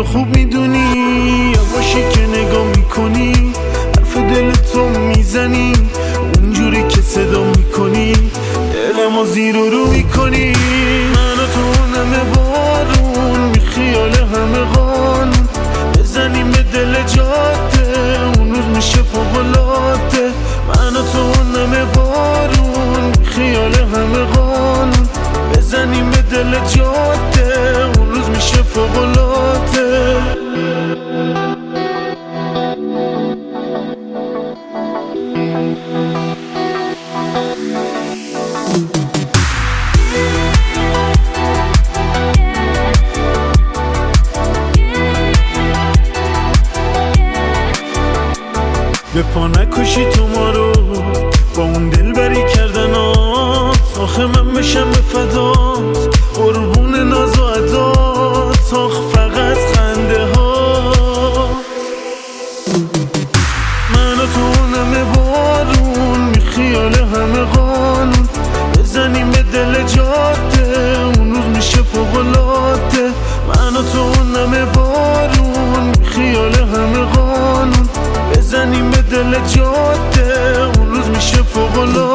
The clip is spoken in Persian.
خوب میدونی یواشی که نگاه میکنی حرف دل تو میزنی اونجوری که صدا میکنی دلمو زیر و رو میکنی منو تو نمه بارون بی خیال همه قانون بزنیم به دل جاده اون روز میشه فوق‌العاده منو تو نمه بارون بی خیال همه قانون بزنیم به دل جاده اون روز میشه فوق‌العاده به پا نکشی تو ما رو با اون دل بری کردنات آخه من بشم به فدات قربون ناز و عدات آخ فقط خنده ها منو تو نمه بارون بی خیال همه قانون بزنیم به دل جاده اون روز میشه فوق‌العاده منو تو نمه بارون بی خیال همه قانون بزنیم به دل جاده اون روز میشه فوق‌العاده